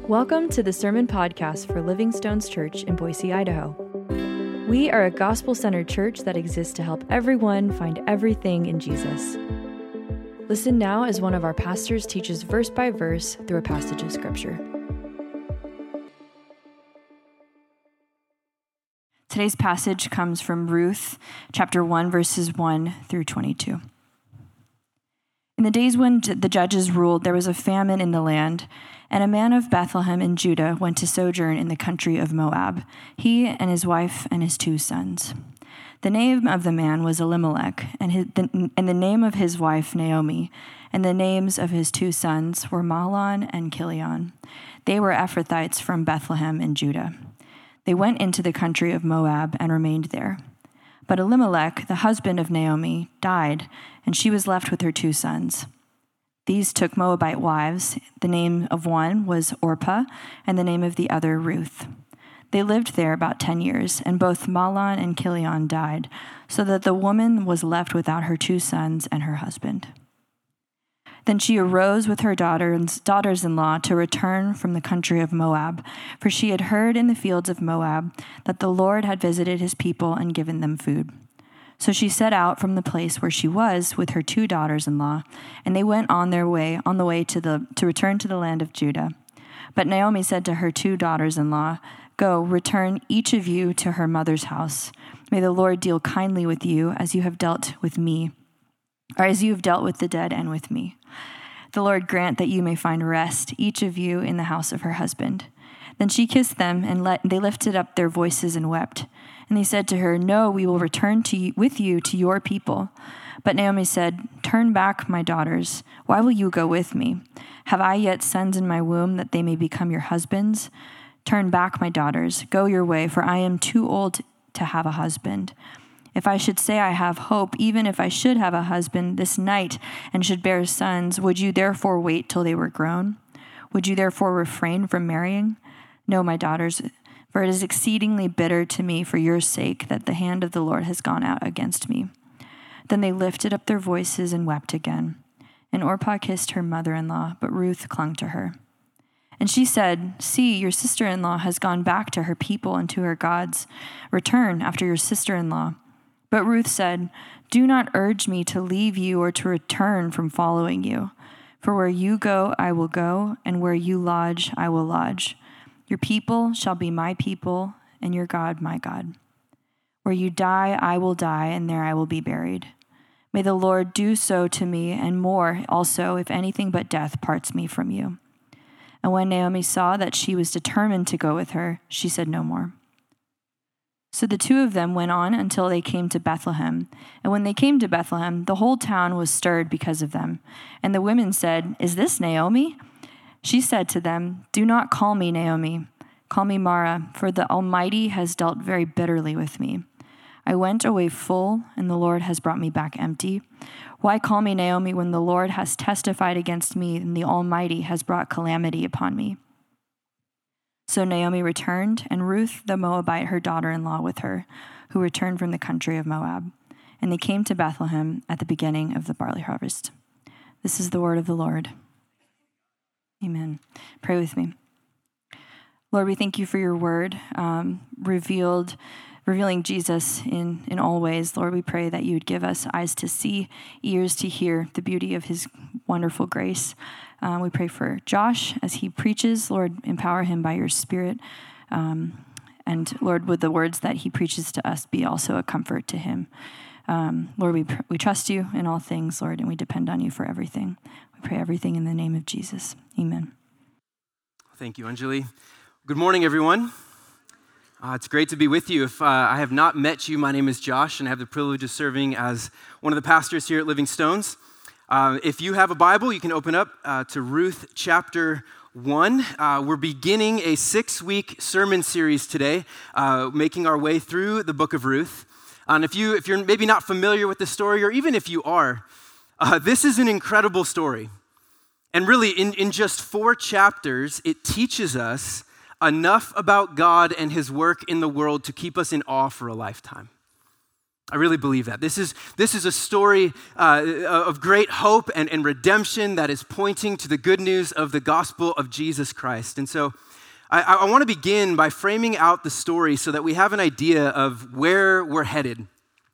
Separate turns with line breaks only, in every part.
Welcome to the Sermon Podcast for Living Stones Church in Boise, Idaho. We are a gospel-centered church that exists to help everyone find everything in Jesus. Listen now as one of our pastors teaches verse by verse through a passage of Scripture. Today's passage comes from Ruth, chapter 1, verses 1 through 22. In the days when the judges ruled, there was a famine in the land, and a man of Bethlehem in Judah went to sojourn in the country of Moab, he and his wife and his 2 sons. The name of the man was Elimelech, and the name of his wife Naomi, and the names of his 2 sons were Mahlon and Chilion. They were Ephrathites from Bethlehem in Judah. They went into the country of Moab and remained there. But Elimelech, the husband of Naomi, died, and she was left with her 2 sons. These took Moabite wives. The name of one was Orpah, and the name of the other Ruth. They lived there about 10 years, and both Mahlon and Chilion died, so that the woman was left without her 2 sons and her husband. Then she arose with her daughters-in-law to return from the country of Moab, for she had heard in the fields of Moab that the Lord had visited his people and given them food. So she set out from the place where she was with her 2 daughters-in-law, and they went on the way to return to the land of Judah. But Naomi said to her 2 daughters-in-law, "Go, return each of you to her mother's house. May the Lord deal kindly with you as you have dealt with me, or as you have dealt with the dead and with me. The Lord grant that you may find rest, each of you in the house of her husband." Then she kissed them, and they lifted up their voices and wept. And they said to her, "No, we will return with you to your people." But Naomi said, "Turn back, my daughters. Why will you go with me? Have I yet sons in my womb that they may become your husbands? Turn back, my daughters. Go your way, for I am too old to have a husband. If I should say I have hope, even if I should have a husband this night and should bear sons, would you therefore wait till they were grown? Would you therefore refrain from marrying? No, my daughters, for it is exceedingly bitter to me for your sake that the hand of the Lord has gone out against me." Then they lifted up their voices and wept again. And Orpah kissed her mother-in-law, but Ruth clung to her. And she said, "See, your sister-in-law has gone back to her people and to her gods. Return after your sister-in-law." But Ruth said, "Do not urge me to leave you or to return from following you. For where you go, I will go, and where you lodge, I will lodge. Your people shall be my people, and your God my God. Where you die, I will die, and there I will be buried. May the Lord do so to me, and more also, if anything but death parts me from you." And when Naomi saw that she was determined to go with her, she said no more. So the 2 of them went on until they came to Bethlehem. And when they came to Bethlehem, the whole town was stirred because of them. And the women said, "Is this Naomi?" She said to them, "Do not call me Naomi. Call me Mara, for the Almighty has dealt very bitterly with me. I went away full, and the Lord has brought me back empty. Why call me Naomi when the Lord has testified against me, and the Almighty has brought calamity upon me?" So Naomi returned, and Ruth the Moabite, her daughter-in-law, with her, who returned from the country of Moab. And they came to Bethlehem at the beginning of the barley harvest. This is the word of the Lord. Amen. Pray with me. Lord, we thank you for your word, revealing Jesus in all ways. Lord, we pray that you would give us eyes to see, ears to hear the beauty of his wonderful grace. We pray for Josh as he preaches. Lord, empower him by your Spirit. And Lord, would the words that he preaches to us be also a comfort to him. Lord, we trust you in all things, Lord, and we depend on you for everything. We pray everything in the name of Jesus. Amen.
Thank you, Anjali. Good morning, everyone. It's great to be with you. If I have not met you, my name is Josh, and I have the privilege of serving as one of the pastors here at Living Stones. If you have a Bible, you can open up to Ruth chapter 1. We're beginning a 6-week sermon series today, making our way through the book of Ruth. And if you're maybe not familiar with the story, or even if you are, this is an incredible story. And really, in just 4 chapters, it teaches us enough about God and his work in the world to keep us in awe for a lifetime. I really believe that. This is a story of great hope and redemption that is pointing to the good news of the gospel of Jesus Christ. And so I want to begin by framing out the story so that we have an idea of where we're headed.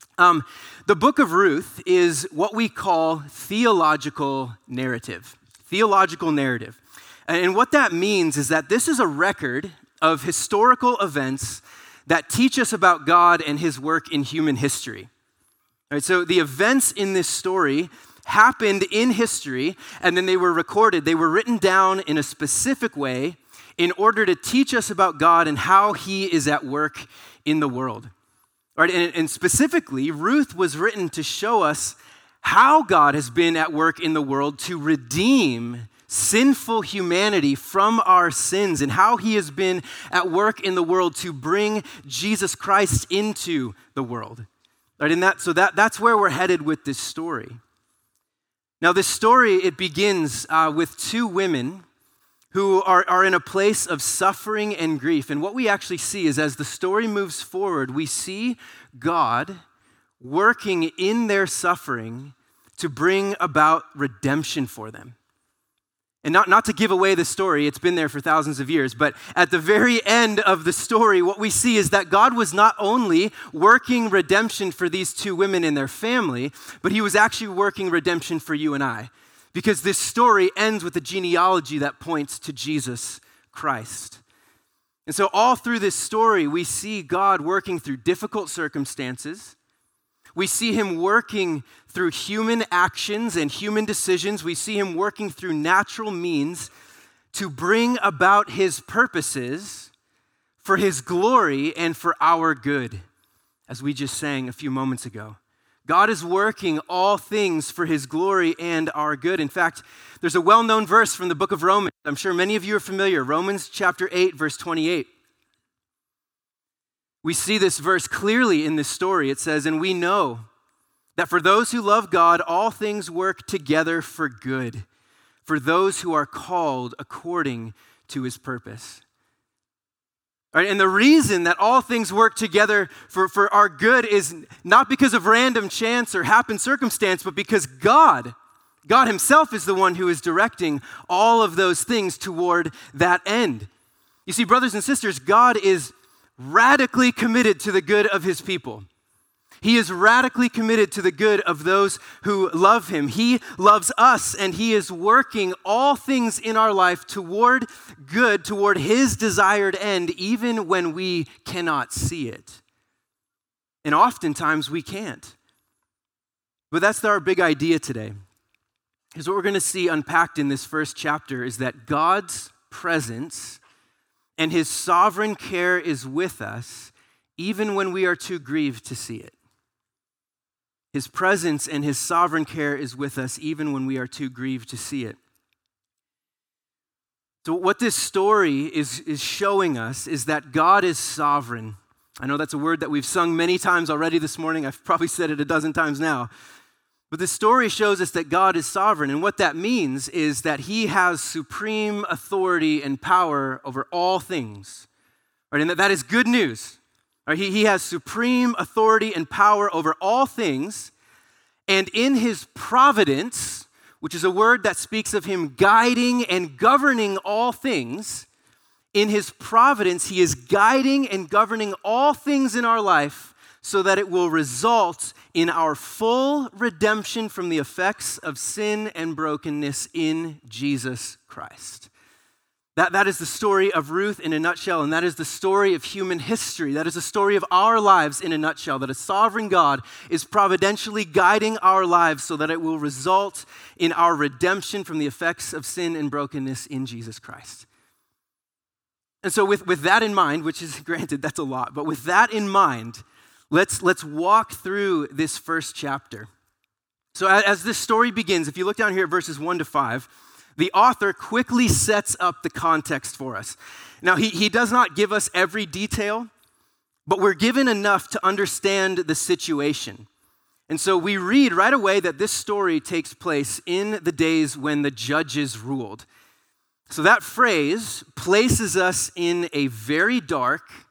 The book of Ruth is what we call theological narrative. Theological narrative. And what that means is that this is a record of historical events that teach us about God and his work in human history. All right, so the events in this story happened in history, and then they were recorded. They were written down in a specific way in order to teach us about God and how he is at work in the world. All right, and specifically, Ruth was written to show us how God has been at work in the world to redeem sinful humanity from our sins, and how he has been at work in the world to bring Jesus Christ into the world. Right, and that's where we're headed with this story. Now, this story, it begins with two women who are in a place of suffering and grief. And what we actually see is as the story moves forward, we see God working in their suffering to bring about redemption for them. And not to give away the story, it's been there for thousands of years, but at the very end of the story, what we see is that God was not only working redemption for these two women and their family, but he was actually working redemption for you and I. Because this story ends with a genealogy that points to Jesus Christ. And so all through this story, we see God working through difficult circumstances. We see him working through human actions and human decisions. We see him working through natural means to bring about his purposes for his glory and for our good, as we just sang a few moments ago. God is working all things for his glory and our good. In fact, there's a well-known verse from the book of Romans. I'm sure many of you are familiar. Romans chapter 8, verse 28. We see this verse clearly in this story. It says, "And we know that for those who love God, all things work together for good, for those who are called according to his purpose." All right, and the reason that all things work together for our good is not because of random chance or happen circumstance, but because God himself is the one who is directing all of those things toward that end. You see, brothers and sisters, God is radically committed to the good of his people. He is radically committed to the good of those who love him. He loves us, and he is working all things in our life toward good, toward his desired end, even when we cannot see it. And oftentimes we can't. But that's our big idea today. Because what we're going to see unpacked in this first chapter is that God's presence and his sovereign care is with us, even when we are too grieved to see it. His presence and his sovereign care is with us even when we are too grieved to see it. So what this story is showing us is that God is sovereign. I know that's a word that we've sung many times already this morning. I've probably said it a dozen times now. But this story shows us that God is sovereign. And what that means is that he has supreme authority and power over all things. Right? And that is good news. He has supreme authority and power over all things, and in his providence, which is a word that speaks of him guiding and governing all things, in his providence, he is guiding and governing all things in our life so that it will result in our full redemption from the effects of sin and brokenness in Jesus Christ. That is the story of Ruth in a nutshell, and that is the story of human history. That is the story of our lives in a nutshell, that a sovereign God is providentially guiding our lives so that it will result in our redemption from the effects of sin and brokenness in Jesus Christ. And so with that in mind, which is granted, that's a lot, but with that in mind, let's walk through this first chapter. So as this story begins, if you look down here at verses 1 to 5, the author quickly sets up the context for us. Now, he does not give us every detail, but we're given enough to understand the situation. And so we read right away that this story takes place in the days when the judges ruled. So that phrase places us in a very dark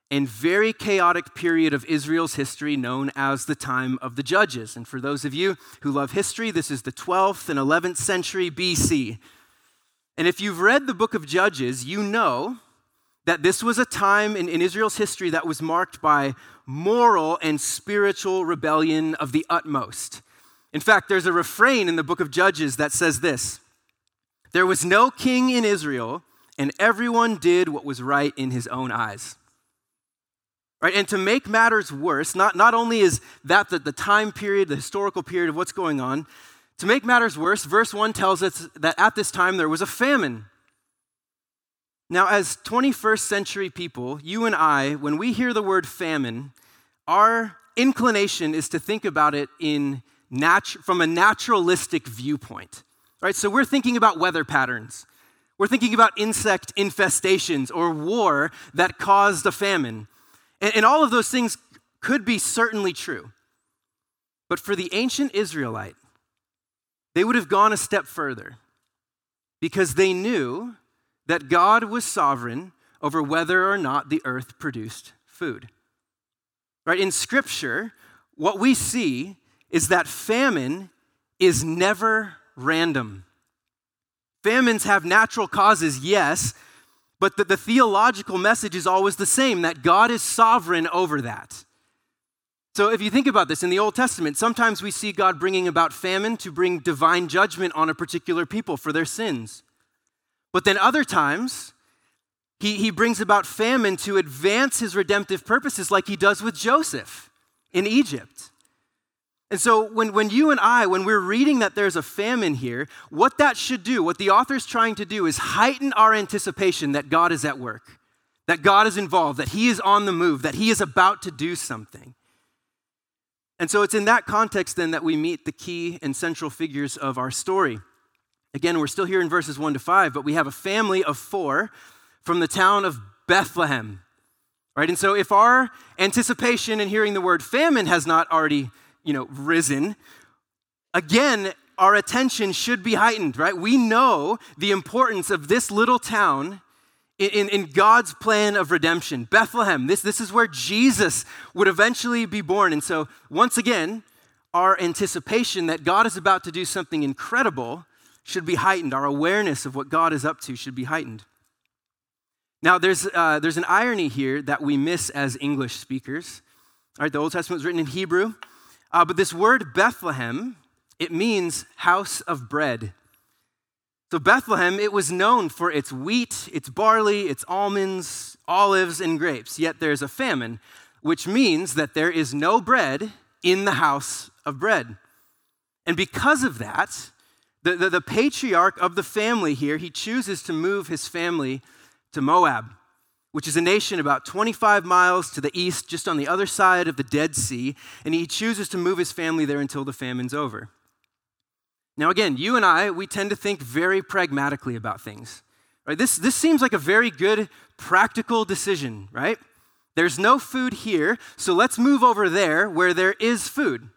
and very chaotic period of Israel's history known as the time of the Judges. And for those of you who love history, this is the 12th and 11th century BC. And if you've read the book of Judges, you know that this was a time in Israel's history that was marked by moral and spiritual rebellion of the utmost. In fact, there's a refrain in the book of Judges that says this: "There was no king in Israel, and everyone did what was right in his own eyes." Right? And to make matters worse, not only is that the time period, the historical period of what's going on, to make matters worse, verse 1 tells us that at this time there was a famine. Now, as 21st century people, you and I, when we hear the word famine, our inclination is to think about it from a naturalistic viewpoint. Right? So we're thinking about weather patterns. We're thinking about insect infestations or war that caused a famine. And all of those things could be certainly true. But for the ancient Israelite, they would have gone a step further because they knew that God was sovereign over whether or not the earth produced food. Right? In Scripture, what we see is that famine is never random. Famines have natural causes, yes, but the theological message is always the same, that God is sovereign over that. So if you think about this, in the Old Testament, sometimes we see God bringing about famine to bring divine judgment on a particular people for their sins. But then other times, he brings about famine to advance his redemptive purposes like he does with Joseph in Egypt. And so when you and I, when we're reading that there's a famine here, what that should do, what the author's trying to do is heighten our anticipation that God is at work, that God is involved, that he is on the move, that he is about to do something. And so it's in that context then that we meet the key and central figures of our story. Again, we're still here in verses 1-5, but we have a family of 4 from the town of Bethlehem. Right? And so if our anticipation in hearing the word famine has not already risen, again, our attention should be heightened, right? We know the importance of this little town in God's plan of redemption. Bethlehem, this is where Jesus would eventually be born. And so, once again, our anticipation that God is about to do something incredible should be heightened. Our awareness of what God is up to should be heightened. Now, there's an irony here that we miss as English speakers. All right, the Old Testament was written in Hebrew. But this word Bethlehem, it means house of bread. So Bethlehem, it was known for its wheat, its barley, its almonds, olives, and grapes. Yet there's a famine, which means that there is no bread in the house of bread. And because of that, the patriarch of the family here, he chooses to move his family to Moab, which is a nation about 25 miles to the east, just on the other side of the Dead Sea, and he chooses to move his family there until the famine's over. Now again, you and I, we tend to think very pragmatically about things. Right? This seems like a very good practical decision, right? There's no food here, so let's move over there where there is food.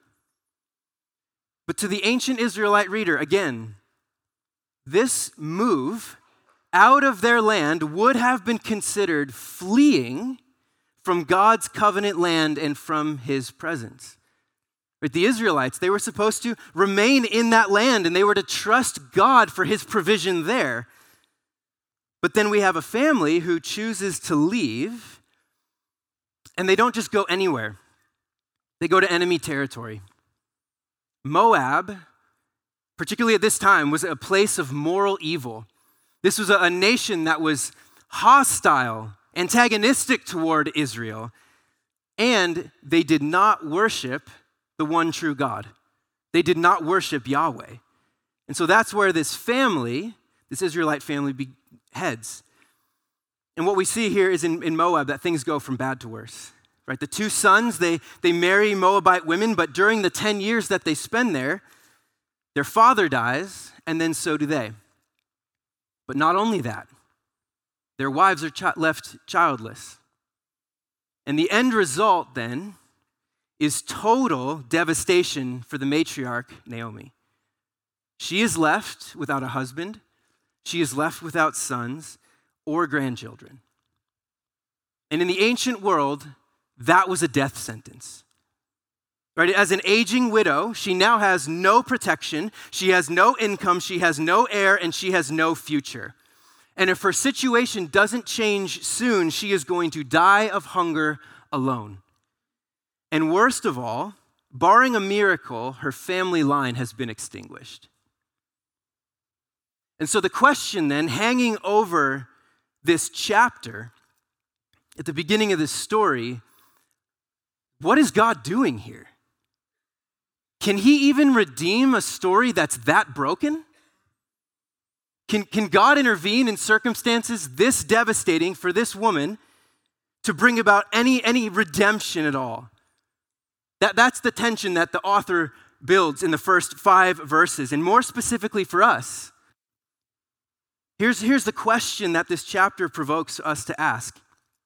But to the ancient Israelite reader, again, this move out of their land would have been considered fleeing from God's covenant land and from his presence. But the Israelites, they were supposed to remain in that land and they were to trust God for his provision there. But then we have a family who chooses to leave, and they don't just go anywhere. They go to enemy territory. Moab, particularly at this time, was a place of moral evil. This was a nation that was hostile, antagonistic toward Israel, and they did not worship the one true God. They did not worship Yahweh. And so that's where this family, this Israelite family, heads. And what we see here is in Moab that things go from bad to worse. Right? The 2 sons, they marry Moabite women, but during the 10 years that they spend there, their father dies, and then so do they. But not only that, their wives are left childless. And the end result then is total devastation for the matriarch, Naomi. She is left without a husband. She is left without sons or grandchildren. And in the ancient world, that was a death sentence. Right? As an aging widow, she now has no protection, she has no income, she has no heir, and she has no future. And if her situation doesn't change soon, she is going to die of hunger alone. And worst of all, barring a miracle, her family line has been extinguished. And so the question then hanging over this chapter at the beginning of this story, what is God doing here? Can he even redeem a story that's that broken? Can God intervene in circumstances this devastating for this woman to bring about any redemption at all? That's the tension that the author builds in the first 5 verses. And more specifically for us, here's the question that this chapter provokes us to ask.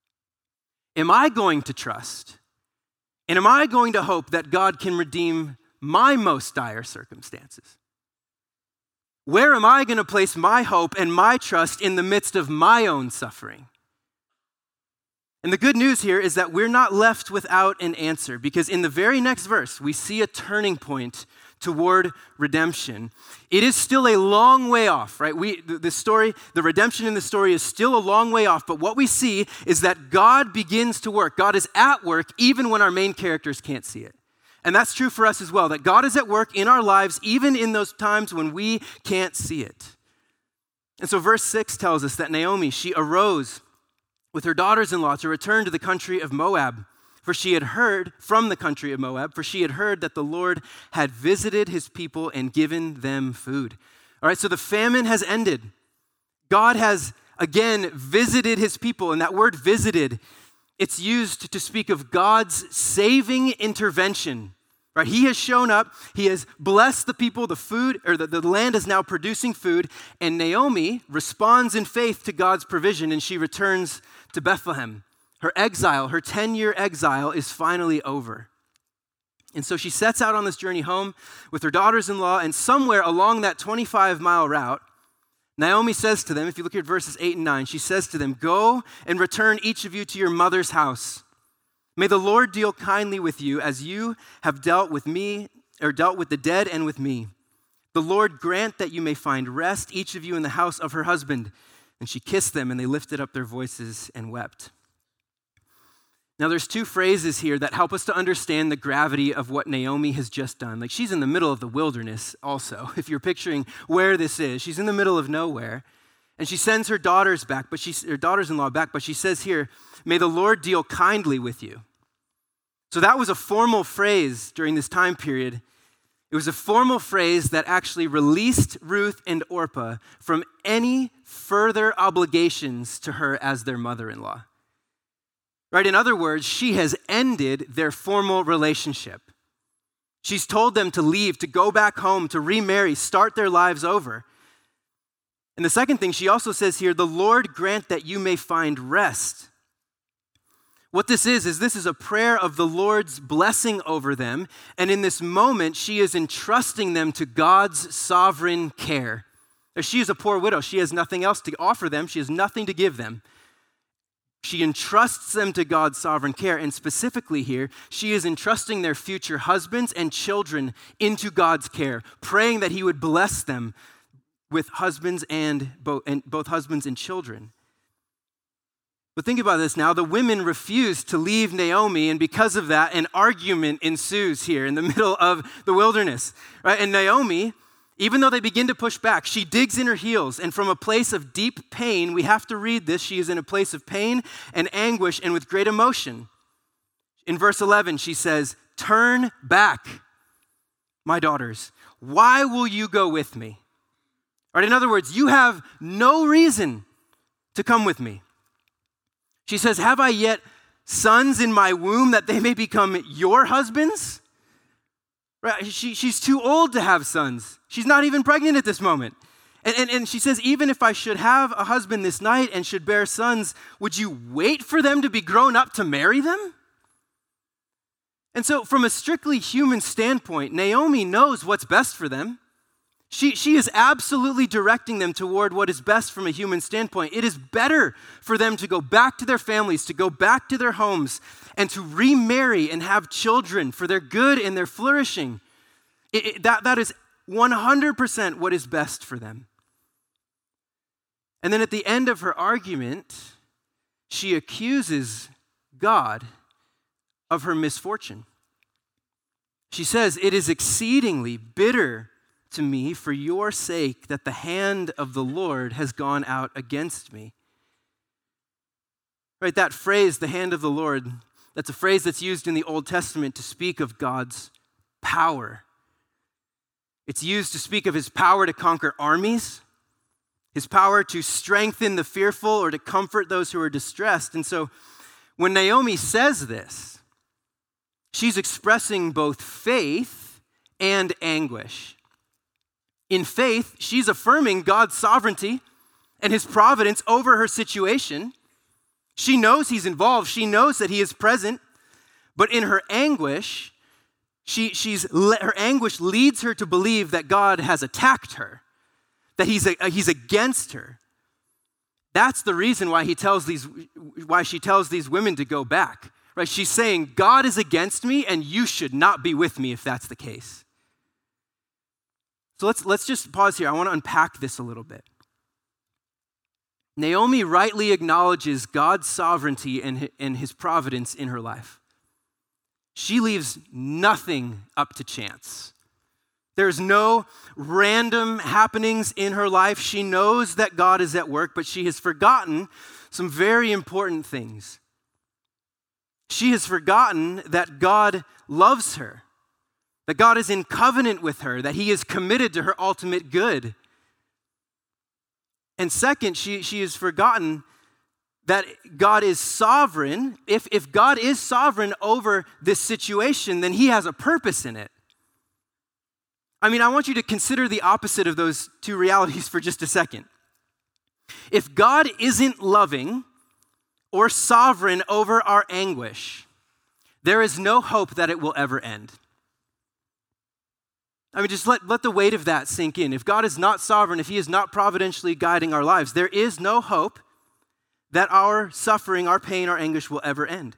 Am I going to trust? And am I going to hope that God can redeem my most dire circumstances? Where am I going to place my hope and my trust in the midst of my own suffering? And the good news here is that we're not left without an answer, because in the very next verse, we see a turning point toward redemption. It is still a long way off, right? The redemption in the story is still a long way off, but what we see is that God begins to work. God is at work even when our main characters can't see it. And that's true for us as well, that God is at work in our lives even in those times when we can't see it. And so verse 6 tells us that Naomi, she arose with her daughters-in-law to return to the country of Moab, for she had heard from the country of Moab, for she had heard that the Lord had visited his people and given them food. All right, so the famine has ended. God has again visited his people, and that word visited, it's used to speak of God's saving intervention. Right? He has shown up, he has blessed the people, the food, or the land is now producing food, and Naomi responds in faith to God's provision, and she returns to Bethlehem. Her exile, her 10-year exile is finally over. And so she sets out on this journey home with her daughters-in-law, and somewhere along that 25-mile route, Naomi says to them, if you look at verses 8 and 9, she says to them, "Go and return each of you to your mother's house. May the Lord deal kindly with you as you have dealt with me, or dealt with the dead and with me. The Lord grant that you may find rest, each of you in the house of her husband." And she kissed them, and they lifted up their voices and wept. Now, there's 2 phrases here that help us to understand the gravity of what Naomi has just done. Like, she's in the middle of the wilderness also, if you're picturing where this is. She's in the middle of nowhere. And she sends her daughters-in-law back, but she says here, "May the Lord deal kindly with you." So that was a formal phrase during this time period. It was a formal phrase that actually released Ruth and Orpah from any further obligations to her as their mother-in-law. Right? In other words, she has ended their formal relationship. She's told them to leave, to go back home, to remarry, start their lives over. And the second thing she also says here, "The Lord grant that you may find rest." What this is this is a prayer of the Lord's blessing over them. And in this moment, she is entrusting them to God's sovereign care. She is a poor widow. She has nothing else to offer them. She has nothing to give them. She entrusts them to God's sovereign care. And specifically here, she is entrusting their future husbands and children into God's care, praying that he would bless them with husbands and both husbands and children. But think about this now. The women refuse to leave Naomi, and because of that, an argument ensues here in the middle of the wilderness. Right? And Naomi, even though they begin to push back, she digs in her heels, and from a place of deep pain, we have to read this, she is in a place of pain and anguish and with great emotion. In verse 11, she says, "Turn back, my daughters. Why will you go with me?" Right? In other words, you have no reason to come with me. She says, "Have I yet sons in my womb that they may become your husbands?" Right? She's too old to have sons. She's not even pregnant at this moment. And she says, "Even if I should have a husband this night and should bear sons, would you wait for them to be grown up to marry them?" And so from a strictly human standpoint, Naomi knows what's best for them. She is absolutely directing them toward what is best from a human standpoint. It is better for them to go back to their families, to go back to their homes, and to remarry and have children for their good and their flourishing. That is 100% what is best for them. And then at the end of her argument, she accuses God of her misfortune. She says, "It is exceedingly bitter to me for your sake that the hand of the Lord has gone out against me." Right, that phrase, the hand of the Lord, that's a phrase that's used in the Old Testament to speak of God's power. It's used to speak of his power to conquer armies, his power to strengthen the fearful or to comfort those who are distressed. And so when Naomi says this, she's expressing both faith and anguish. In faith, she's affirming God's sovereignty and his providence over her situation. She knows he's involved. She knows that he is present. But in her anguish, her anguish leads her to believe that God has attacked her, that he's against her. That's the reason why she tells these women to go back. Right? She's saying, God is against me, and you should not be with me if that's the case. So let's just pause here. I want to unpack this a little bit. Naomi rightly acknowledges God's sovereignty and his providence in her life. She leaves nothing up to chance. There's no random happenings in her life. She knows that God is at work, but she has forgotten some very important things. She has forgotten that God loves her, that God is in covenant with her, that he is committed to her ultimate good. And second, she has forgotten that God is sovereign. If God is sovereign over this situation, then he has a purpose in it. I mean, I want you to consider the opposite of those two realities for just a second. If God isn't loving or sovereign over our anguish, there is no hope that it will ever end. I mean, just let the weight of that sink in. If God is not sovereign, if he is not providentially guiding our lives, there is no hope that our suffering, our pain, our anguish will ever end.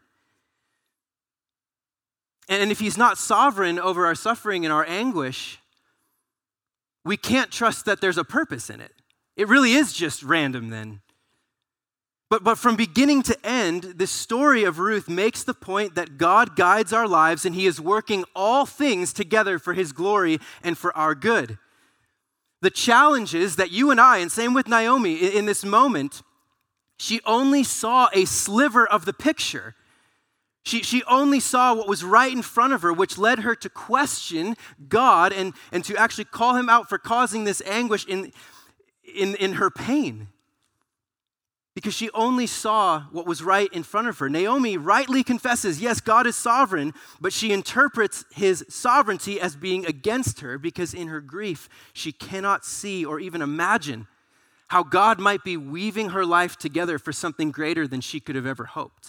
And if he's not sovereign over our suffering and our anguish, we can't trust that there's a purpose in it. It really is just random then. But from beginning to end, the story of Ruth makes the point that God guides our lives and he is working all things together for his glory and for our good. The challenges that you and I, and same with Naomi in this moment, she only saw a sliver of the picture. She only saw what was right in front of her, which led her to question God and to actually call him out for causing this anguish in her pain. Because she only saw what was right in front of her. Naomi rightly confesses, yes, God is sovereign, but she interprets his sovereignty as being against her because in her grief, she cannot see or even imagine how God might be weaving her life together for something greater than she could have ever hoped.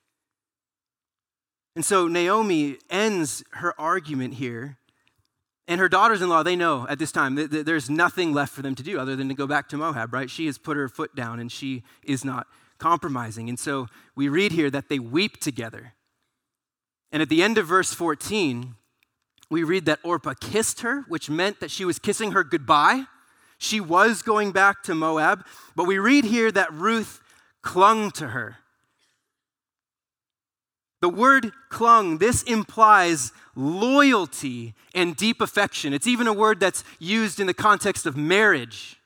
And so Naomi ends her argument here, and her daughters-in-law, they know at this time that there's nothing left for them to do other than to go back to Moab, right? She has put her foot down, and she is not compromising. And so we read here that they weep together. And at the end of verse 14, we read that Orpah kissed her, which meant that she was kissing her goodbye. She was going back to Moab. But we read here that Ruth clung to her. The word clung, this implies loyalty and deep affection. It's even a word that's used in the context of marriage.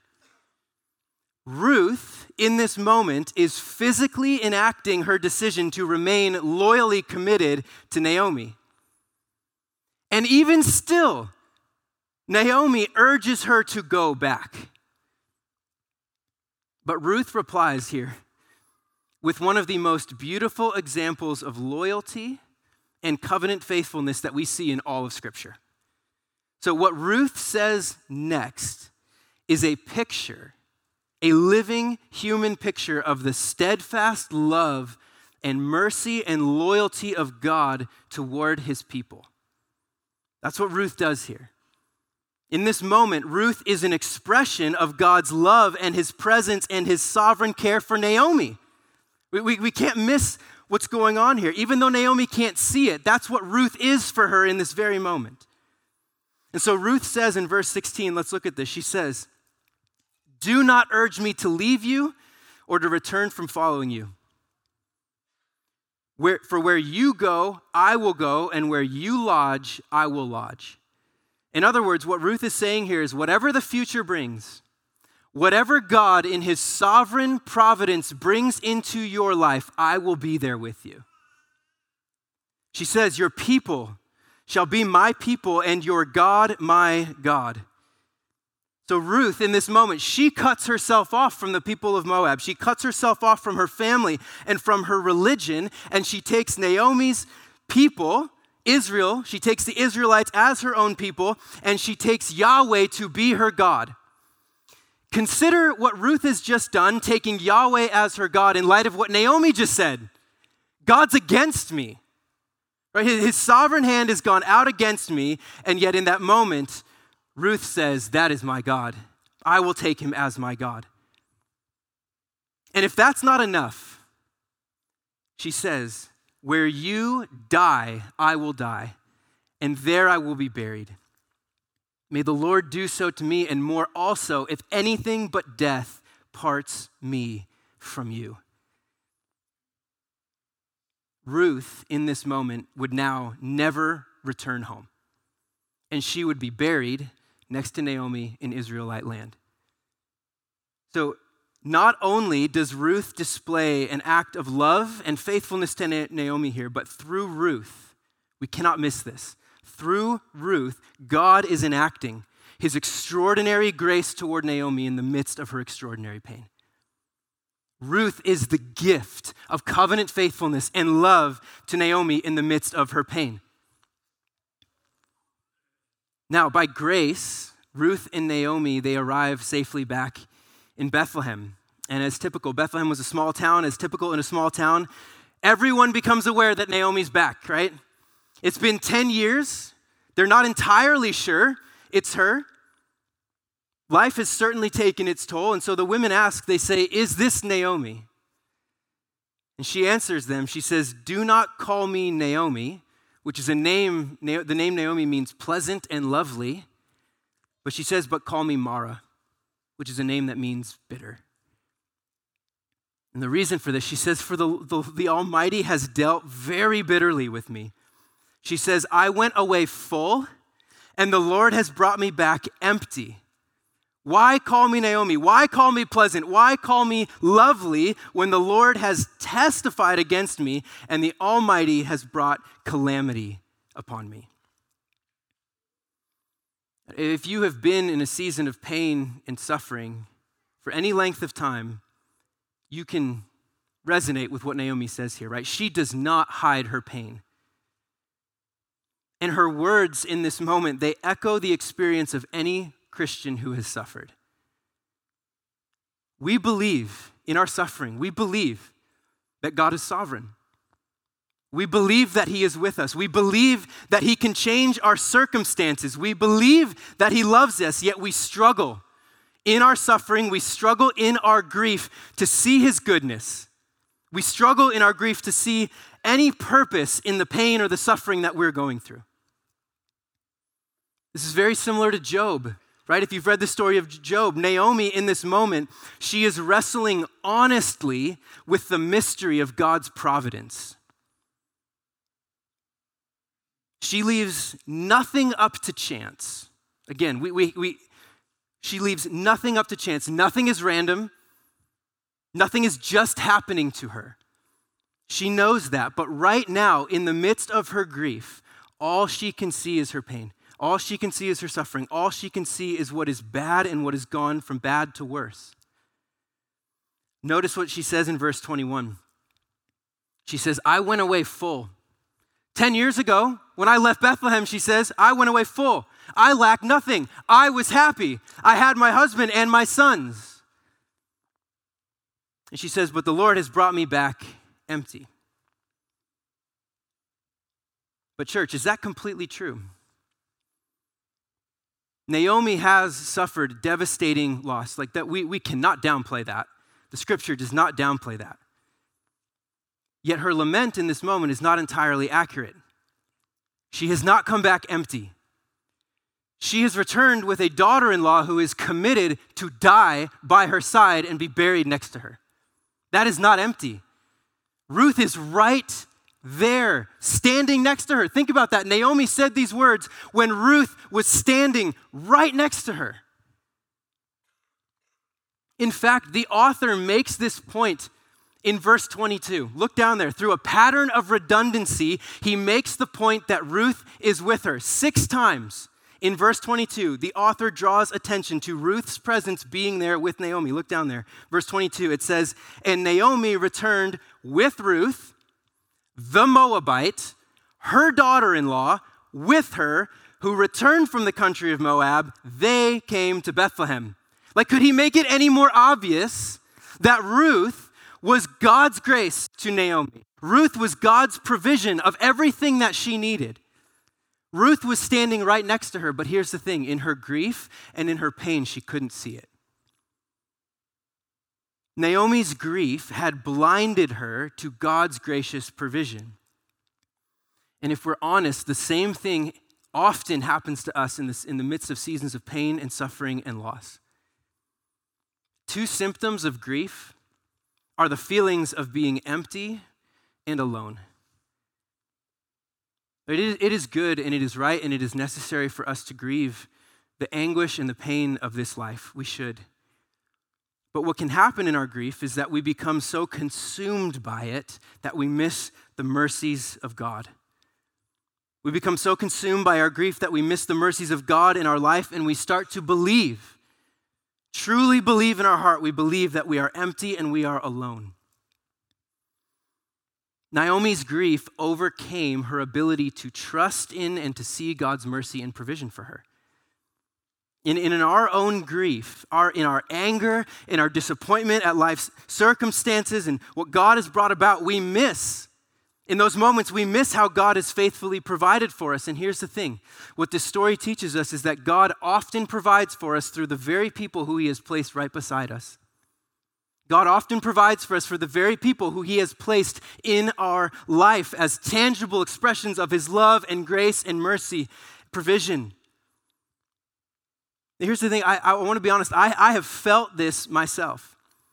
Ruth, in this moment, is physically enacting her decision to remain loyally committed to Naomi. And even still, Naomi urges her to go back. But Ruth replies here with one of the most beautiful examples of loyalty and covenant faithfulness that we see in all of Scripture. So what Ruth says next is a picture, a living human picture of the steadfast love and mercy and loyalty of God toward his people. That's what Ruth does here. In this moment, Ruth is an expression of God's love and his presence and his sovereign care for Naomi. We can't miss what's going on here. Even though Naomi can't see it, that's what Ruth is for her in this very moment. And so Ruth says in verse 16, let's look at this. She says, "Do not urge me to leave you or to return from following you. For where you go, I will go, and where you lodge, I will lodge." In other words, what Ruth is saying here is whatever the future brings, whatever God in his sovereign providence brings into your life, I will be there with you. She says, "Your people shall be my people, and your God my God." So Ruth, in this moment, she cuts herself off from the people of Moab. She cuts herself off from her family and from her religion, and she takes Naomi's people, Israel, she takes the Israelites as her own people, and she takes Yahweh to be her God. Consider what Ruth has just done, taking Yahweh as her God in light of what Naomi just said. God's against me. Right? His sovereign hand has gone out against me, and yet in that moment, Ruth says, "That is my God. I will take him as my God." And if that's not enough, she says, "Where you die, I will die, and there I will be buried. May the Lord do so to me, and more also, if anything but death parts me from you." Ruth, in this moment, would now never return home, and she would be buried next to Naomi in Israelite land. So not only does Ruth display an act of love and faithfulness to Naomi here, but through Ruth, we cannot miss this. Through Ruth, God is enacting his extraordinary grace toward Naomi in the midst of her extraordinary pain. Ruth is the gift of covenant faithfulness and love to Naomi in the midst of her pain. Now, by grace, Ruth and Naomi, they arrive safely back in Bethlehem. And as typical, Bethlehem was a small town. As typical in a small town, everyone becomes aware that Naomi's back, right? It's been 10 years. They're not entirely sure it's her. Life has certainly taken its toll. And so the women ask, they say, "Is this Naomi?" And she answers them. She says, "Do not call me Naomi," which is a name, the name Naomi means pleasant and lovely. But she says, "But call me Mara," which is a name that means bitter. And the reason for this, she says, "For the Almighty has dealt very bitterly with me." She says, "I went away full, and the Lord has brought me back empty. Why call me Naomi? Why call me pleasant? Why call me lovely when the Lord has testified against me and the Almighty has brought calamity upon me?" If you have been in a season of pain and suffering for any length of time, you can resonate with what Naomi says here, right? She does not hide her pain. And her words in this moment, they echo the experience of any Christian who has suffered. We believe in our suffering. We believe that God is sovereign. We believe that he is with us. We believe that he can change our circumstances. We believe that he loves us, yet we struggle in our suffering. We struggle in our grief to see his goodness. We struggle in our grief to see any purpose in the pain or the suffering that we're going through. This is very similar to Job, right? If you've read the story of Job, Naomi in this moment, she is wrestling honestly with the mystery of God's providence. She leaves nothing up to chance. Again, she leaves nothing up to chance. Nothing is random. Nothing is just happening to her. She knows that, but right now, in the midst of her grief, all she can see is her pain. All she can see is her suffering. All she can see is what is bad and what has gone from bad to worse. Notice what she says in verse 21. She says, "I went away full." 10 years ago, when I left Bethlehem, she says, I went away full. I lacked nothing. I was happy. I had my husband and my sons. And she says, but the Lord has brought me back empty. But church, is that completely true? Naomi has suffered devastating loss. Like that, we cannot downplay that. The scripture does not downplay that. Yet her lament in this moment is not entirely accurate. She has not come back empty. She has returned with a daughter-in-law who is committed to die by her side and be buried next to her. That is not empty. Ruth is right there, standing next to her. Think about that. Naomi said these words when Ruth was standing right next to her. In fact, the author makes this point in verse 22. Look down there. Through a pattern of redundancy, he makes the point that Ruth is with her 6 times. In verse 22, the author draws attention to Ruth's presence being there with Naomi. Look down there. Verse 22, it says, "And Naomi returned with Ruth, the Moabite, her daughter-in-law, with her, who returned from the country of Moab. They came to Bethlehem." Like, could he make it any more obvious that Ruth was God's grace to Naomi? Ruth was God's provision of everything that she needed. Ruth was standing right next to her, but here's the thing. In her grief and in her pain, she couldn't see it. Naomi's grief had blinded her to God's gracious provision. And if we're honest, the same thing often happens to us in the midst of seasons of pain and suffering and loss. 2 symptoms of grief are the feelings of being empty and alone. It is good and it is right and it is necessary for us to grieve the anguish and the pain of this life. We should. But what can happen in our grief is that we become so consumed by it that we miss the mercies of God. We become so consumed by our grief that we miss the mercies of God in our life, and we start to believe, truly believe in our heart, we believe that we are empty and we are alone. Naomi's grief overcame her ability to trust in and to see God's mercy and provision for her. In our own grief, in our anger, in our disappointment at life's circumstances and what God has brought about, in those moments, we miss how God has faithfully provided for us. And here's the thing. What this story teaches us is that God often provides for us through the very people who he has placed right beside us. God often provides for us for the very people who he has placed in our life as tangible expressions of his love and grace and mercy, provision. Here's the thing, I want to be honest, I have felt this myself.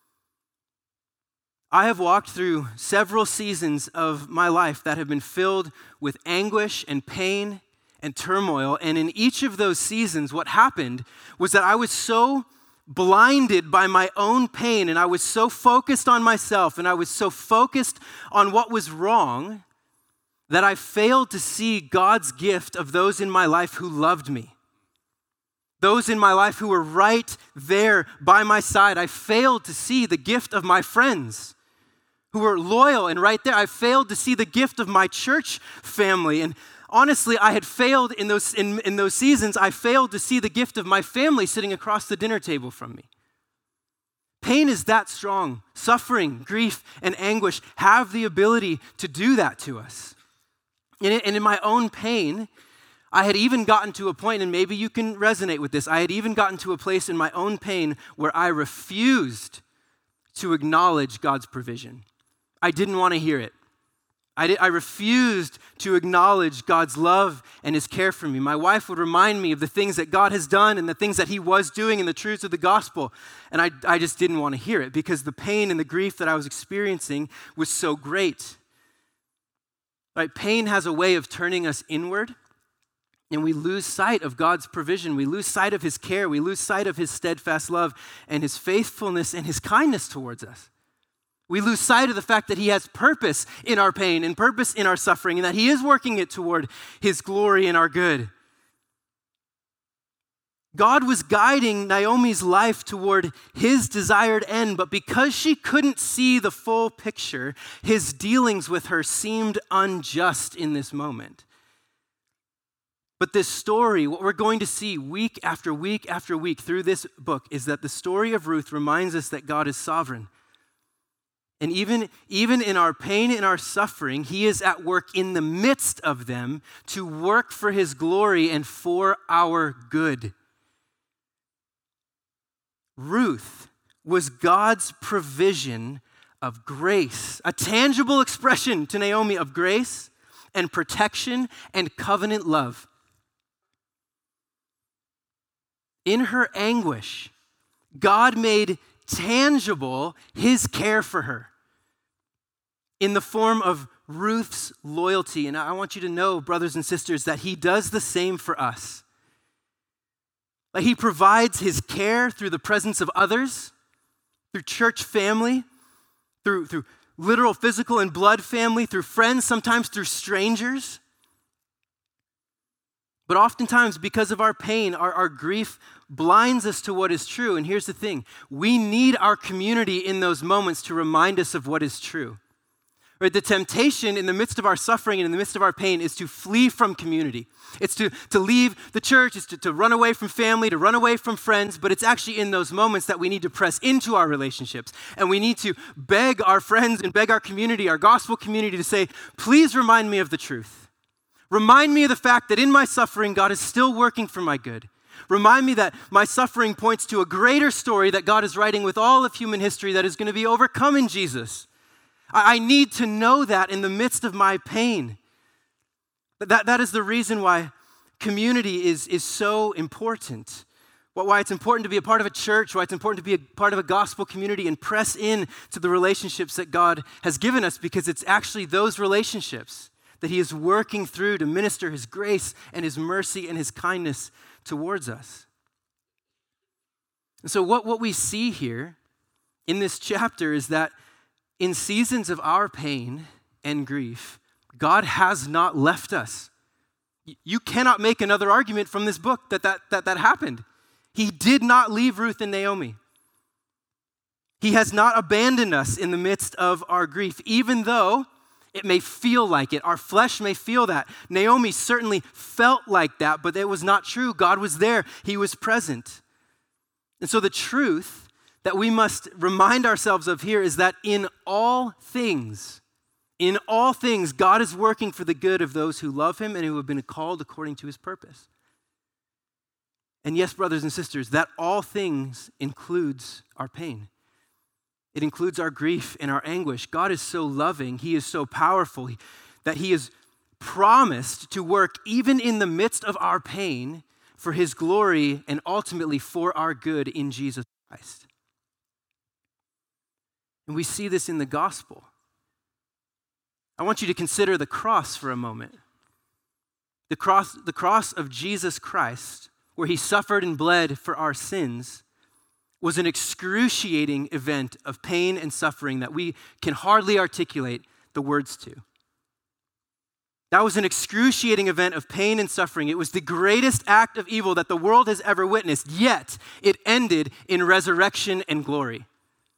I have walked through several seasons of my life that have been filled with anguish and pain and turmoil, and in each of those seasons, what happened was that I was so blinded by my own pain, and I was so focused on myself, and I was so focused on what was wrong, that I failed to see God's gift of those in my life who loved me. Those in my life who were right there by my side. I failed to see the gift of my friends who were loyal and right there. I failed to see the gift of my church family. And honestly, I had failed in those seasons. I failed to see the gift of my family sitting across the dinner table from me. Pain is that strong. Suffering, grief, and anguish have the ability to do that to us. And in my own pain, I had even gotten to a point, and maybe you can resonate with this, I had even gotten to a place in my own pain where I refused to acknowledge God's provision. I didn't want to hear it. I refused to acknowledge God's love and his care for me. My wife would remind me of the things that God has done and the things that he was doing and the truths of the gospel. And I just didn't want to hear it because the pain and the grief that I was experiencing was so great. Right? Pain has a way of turning us inward, and we lose sight of God's provision. We lose sight of his care. We lose sight of his steadfast love and his faithfulness and his kindness towards us. We lose sight of the fact that he has purpose in our pain and purpose in our suffering, and that he is working it toward his glory and our good. God was guiding Naomi's life toward his desired end, but because she couldn't see the full picture, his dealings with her seemed unjust in this moment. But this story, what we're going to see week after week after week through this book, is that the story of Ruth reminds us that God is sovereign. And even in our pain and our suffering, he is at work in the midst of them to work for his glory and for our good. Ruth was God's provision of grace, a tangible expression to Naomi of grace and protection and covenant love. In her anguish, God made tangible his care for her in the form of Ruth's loyalty. And I want you to know, brothers and sisters, that he does the same for us. That he provides his care through the presence of others, through church family, through literal physical and blood family, through friends, sometimes through strangers. But oftentimes, because of our pain, our grief blinds us to what is true. And here's the thing. We need our community in those moments to remind us of what is true. Right? The temptation in the midst of our suffering and in the midst of our pain is to flee from community. It's to leave the church, it's to run away from family, to run away from friends, but it's actually in those moments that we need to press into our relationships. And we need to beg our friends and beg our community, our gospel community, to say, please remind me of the truth. Remind me of the fact that in my suffering, God is still working for my good. Remind me that my suffering points to a greater story that God is writing with all of human history that is going to be overcome in Jesus. I need to know that in the midst of my pain. That is the reason why community is so important. Why it's important to be a part of a church, why it's important to be a part of a gospel community and press in to the relationships that God has given us, because it's actually those relationships that he is working through to minister his grace and his mercy and his kindness towards us. And so what we see here in this chapter is that in seasons of our pain and grief, God has not left us. You cannot make another argument from this book that happened. He did not leave Ruth and Naomi. He has not abandoned us in the midst of our grief, even though it may feel like it. Our flesh may feel that. Naomi certainly felt like that, but it was not true. God was there. He was present. And so the truth that we must remind ourselves of here is that in all things, God is working for the good of those who love him and who have been called according to his purpose. And yes, brothers and sisters, that all things includes our pain. It includes our grief and our anguish. God is so loving, he is so powerful that he has promised to work even in the midst of our pain for his glory and ultimately for our good in Jesus Christ. And we see this in the gospel. I want you to consider the cross for a moment. The cross of Jesus Christ, where he suffered and bled for our sins, was an excruciating event of pain and suffering that we can hardly articulate the words to. That was an excruciating event of pain and suffering. It was the greatest act of evil that the world has ever witnessed, yet it ended in resurrection and glory.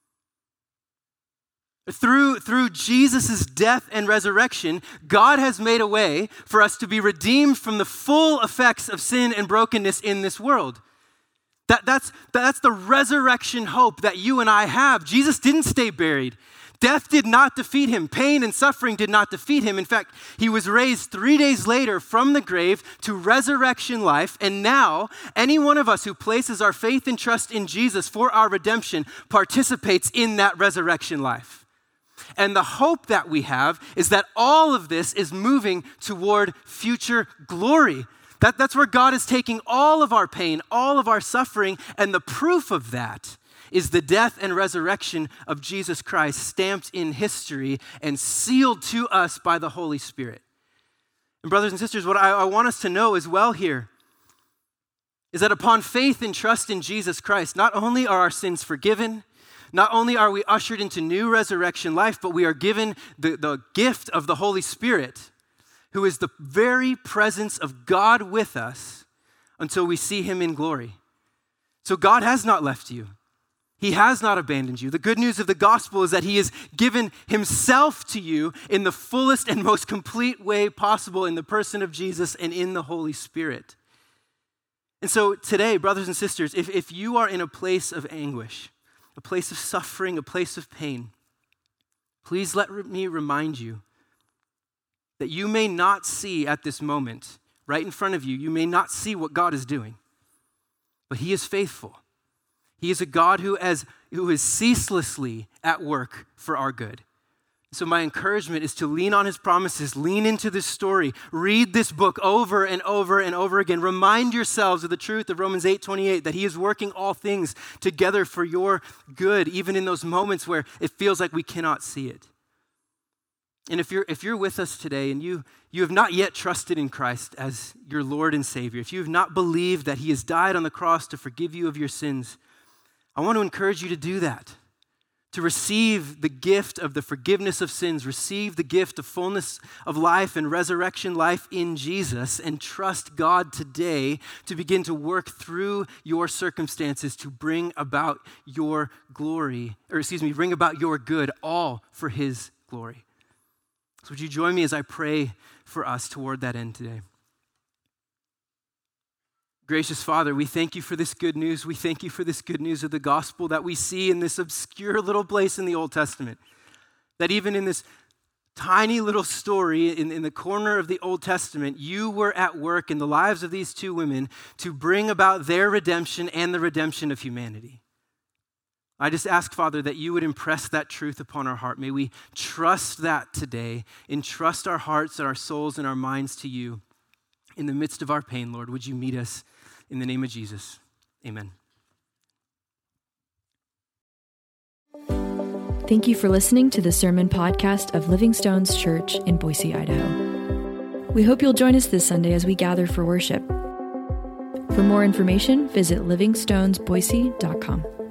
Through Jesus' death and resurrection, God has made a way for us to be redeemed from the full effects of sin and brokenness in this world. That's the resurrection hope that you and I have. Jesus didn't stay buried. Death did not defeat him. Pain and suffering did not defeat him. In fact, he was raised 3 days later from the grave to resurrection life. And now, any one of us who places our faith and trust in Jesus for our redemption participates in that resurrection life. And the hope that we have is that all of this is moving toward future glory. That's where God is taking all of our pain, all of our suffering, and the proof of that is the death and resurrection of Jesus Christ, stamped in history and sealed to us by the Holy Spirit. And brothers and sisters, what I want us to know as well here is that upon faith and trust in Jesus Christ, not only are our sins forgiven, not only are we ushered into new resurrection life, but we are given the gift of the Holy Spirit, who is the very presence of God with us until we see him in glory. So God has not left you. He has not abandoned you. The good news of the gospel is that he has given himself to you in the fullest and most complete way possible in the person of Jesus and in the Holy Spirit. And so today, brothers and sisters, if you are in a place of anguish, a place of suffering, a place of pain, please let me remind you that you may not see at this moment, right in front of you, you may not see what God is doing, but he is faithful. He is a God who is ceaselessly at work for our good. So my encouragement is to lean on his promises, lean into this story, read this book over and over and over again. Remind yourselves of the truth of Romans 8:28, that he is working all things together for your good, even in those moments where it feels like we cannot see it. And if you're with us today and you have not yet trusted in Christ as your Lord and Savior, if you have not believed that he has died on the cross to forgive you of your sins, I want to encourage you to do that. To receive the gift of the forgiveness of sins, receive the gift of fullness of life and resurrection life in Jesus, and trust God today to begin to work through your circumstances to bring about your glory, bring about your good, all for his glory. So would you join me as I pray for us toward that end today? Gracious Father, we thank you for this good news. We thank you for this good news of the gospel that we see in this obscure little place in the Old Testament. That even in this tiny little story in the corner of the Old Testament, you were at work in the lives of these two women to bring about their redemption and the redemption of humanity. I just ask, Father, that you would impress that truth upon our heart. May we trust that today, entrust our hearts and our souls and our minds to you. In the midst of our pain, Lord, would you meet us in the name of Jesus? Amen.
Thank you for listening to the sermon podcast of Living Stones Church in Boise, Idaho. We hope you'll join us this Sunday as we gather for worship. For more information, visit livingstonesboise.com.